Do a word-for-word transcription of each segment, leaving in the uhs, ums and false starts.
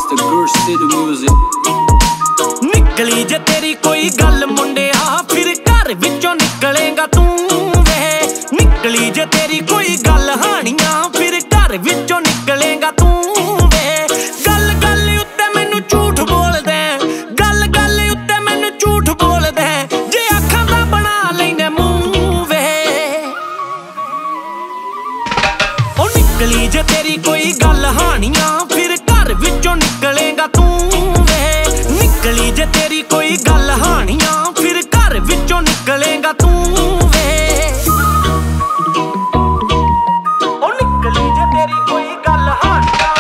the Gursh City music. निकली जे तेरी कोई गल मुंडिया फिर घर विचों निकलेगा तू वे। निकली जे तेरी कोई गल हानिया फिर घर विचों निकलेगा तू वे। गल गल उत्ते मैनू झूठ बोल दे, गल गल उत्ते मैनू झूठ बोल दे, जे अखां दा बना लैने मूंह वे। ओ निकली जे तेरी कोई गल हानिया फिर घर विचों निकलेगा तू वे। निकली जे तेरी कोई गल हानिया फिर घर विचों निकलेगा तू वे। ओ निकली जे तेरी कोई गल हानिया,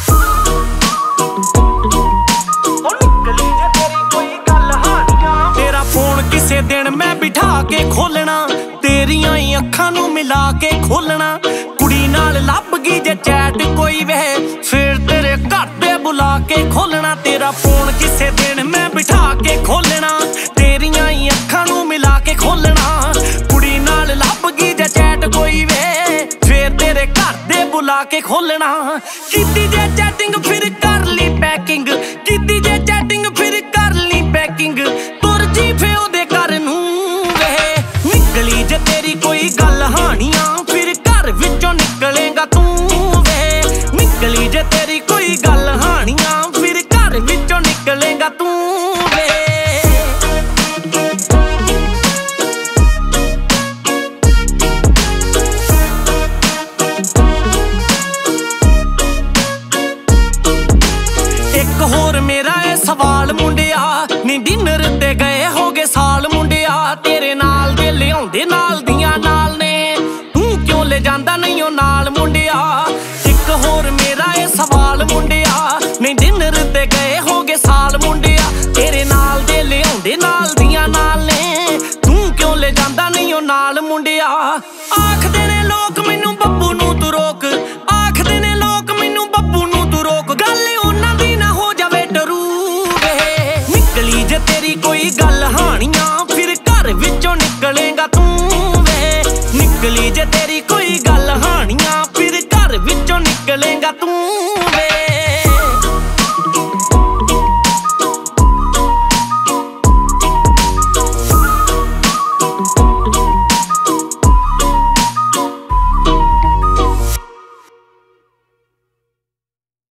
ओ निकली जे तेरी कोई गल हानिया। तेरा फोन किसे दिन मैं बिठा के खोलना, तेरियां ही अखां नू मिला के खोलना। कुड़ी नाल लभ गई जे चैट कोई वे फिर तेरे घर ते बुला के खोलना। तेरा फोन किसे दिन मैं बिठा के खोलना, तेरियां ही अखां नू मिला के खोलना। कुड़ी नाल लभ गई जे चैट कोई वे फिर तेरे घर ते बुला के खोलना। कीती जे चैटिंग फिर कर ली पैकिंग, कीती जे चैटिंग फिर कर ली पैकिंग। तुर जी फे ओदे घर नू वे। निकली जे तेरी कोई गल हानिया फिर घर विचों निकलेगा तू वे। निकली जे तेरी कोई गल हानिया फिर घर विचों निकलेगा तू वे। एक होर मेरा है सवाल मुंडिया, नी डिनर ते गए हो गए साल मुंडिया। तेरे नाल दे लियाउंदे नाल दियां नाल ने, तू क्यों ले जांदा नहीं ओ नाल मुंडिया। एक होर मेरा है सवाल मुंडिया, नी डिनर ते गए हो गए साल मुंडिया। तेरे नाल दे लियाउंदे नाल दियां नाल ने, तू क्यों ले जांदा नहीं ओ नाल मुंडिया। आखदे ने लोक मैनू बब्बू नू तू रोक, आखदे ने लोक मैनू बब्बू नू तू रोक। गल उन्हां दी ना हो जावे डरू वे। निकली जे तेरी कोई गल हानिया फिर घर विचों निकलेगा तू वे। निकली जे तेरी कोई गल हानिया फिर घर विचों निकलेगा तू वे।